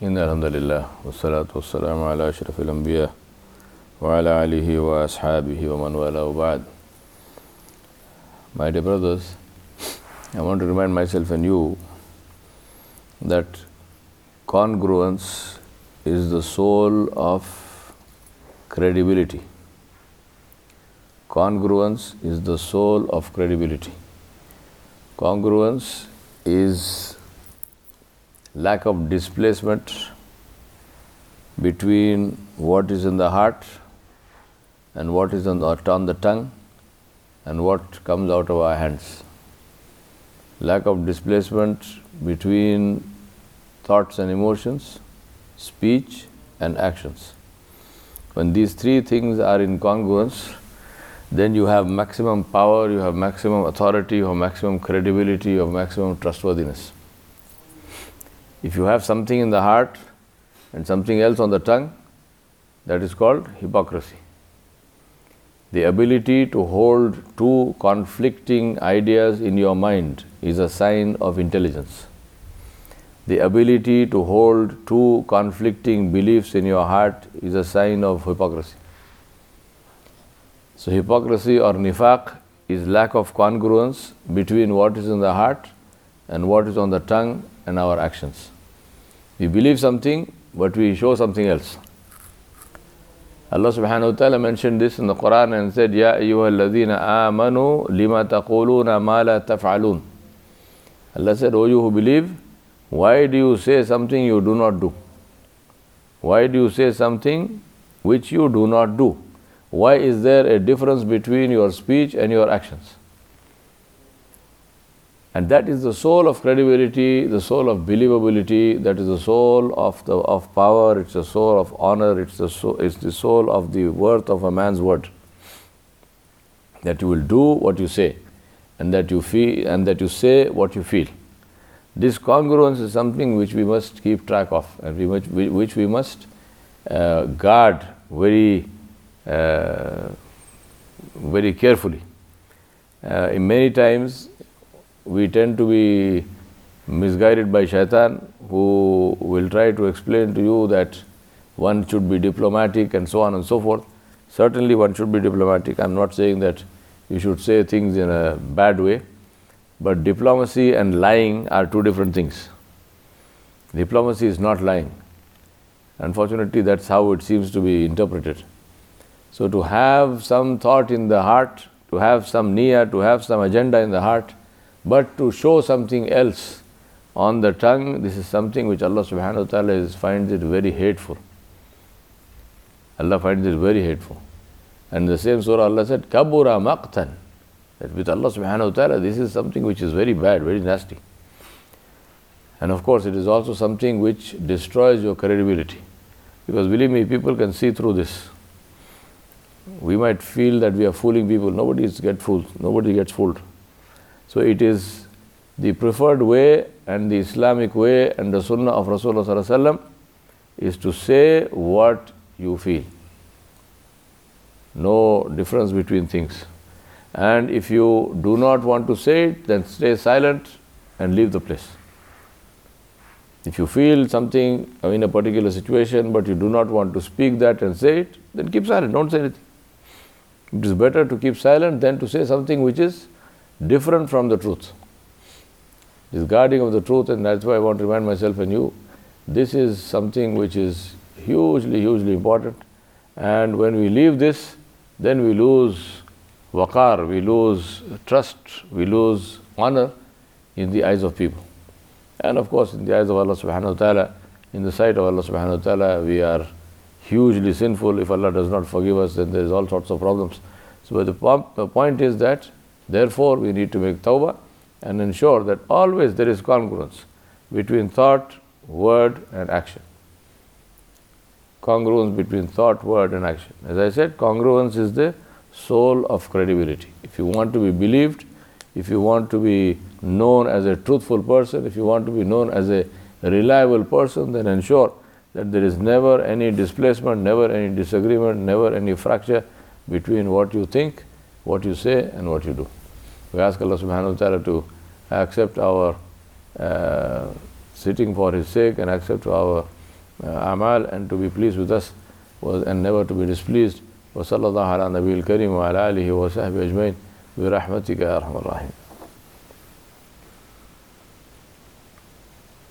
إن الحمد لله والصلاة والسلام على أشرف الأنبياء وعلى آله وأصحابه ومن والاه وبعد. My dear brothers, I want to remind myself and you that congruence is the soul of credibility. Congruence is the soul of credibility. Congruence is lack of displacement between what is in the heart and what is on the tongue and what comes out of our hands. Lack of displacement between thoughts and emotions, speech and actions. When these three things are in congruence, then you have maximum power, you have maximum authority, you have maximum credibility, you have maximum trustworthiness. If you have something in the heart and something else on the tongue, that is called hypocrisy. The ability to hold two conflicting ideas in your mind is a sign of intelligence. The ability to hold two conflicting beliefs in your heart is a sign of hypocrisy. So hypocrisy or nifaq is lack of congruence between what is in the heart and what is on the tongue and our actions. We believe something, but we show something else. Allah subhanahu wa ta'ala mentioned this in the Quran and said, Ya ayyuhal ladhina amanu lima taquluna ma la taf'alun. Allah said, O you who believe, why do you say something you do not do? Why do you say something which you do not do? Why is there a difference between your speech and your actions? And that is the soul of credibility, the soul of believability, that is the soul of power, it's the soul of honor, it's the soul of the worth of a man's word. That you will do what you say, and that you feel, and that you say what you feel. This congruence is something which we must keep track of, and which we must guard very carefully. In many times, we tend to be misguided by shaitan, who will try to explain to you that one should be diplomatic and so on and so forth. Certainly one should be diplomatic. I'm not saying that you should say things in a bad way, but diplomacy and lying are two different things. Diplomacy is not lying. Unfortunately, that's how it seems to be interpreted. So to have some thought in the heart, to have some niyyah, to have some agenda in the heart, but to show something else on the tongue, this is something which Allah subhanahu wa ta'ala finds it very hateful. Allah finds it very hateful. And in the same surah Allah said, Kabura maqtan. That with Allah subhanahu wa ta'ala, this is something which is very bad, very nasty. And of course, it is also something which destroys your credibility. Because believe me, people can see through this. We might feel that we are fooling people. Nobody gets fooled. So it is the preferred way and the Islamic way and the Sunnah of Rasulullah sallallahu alaihi wasallam is to say what you feel. No difference between things. And if you do not want to say it, then stay silent and leave the place. If you feel something in a particular situation, but you do not want to speak that and say it, then keep silent, don't say anything. It is better to keep silent than to say something which is different from the truth. This guarding of the truth, and that's why I want to remind myself and you, this is something which is hugely, hugely important. And when we leave this, then we lose waqar, we lose trust, we lose honor in the eyes of people. And of course, in the eyes of Allah subhanahu wa ta'ala, in the sight of Allah subhanahu wa ta'ala, we are hugely sinful. If Allah does not forgive us, then there is all sorts of problems. So the point is that therefore, we need to make tawbah and ensure that always there is congruence between thought, word and action. Congruence between thought, word and action. As I said, congruence is the soul of credibility. If you want to be believed, if you want to be known as a truthful person, if you want to be known as a reliable person, then ensure that there is never any displacement, never any disagreement, never any fracture between what you think, what you say and what you do. We ask Allah subhanahu wa ta'ala to accept our sitting for His sake and accept our a'mal and to be pleased with us and never to be displeased. وصلى الله على نبي الكريم وعلى آله وصحبه أجمعين برحمتك يا أرحم الراحمين.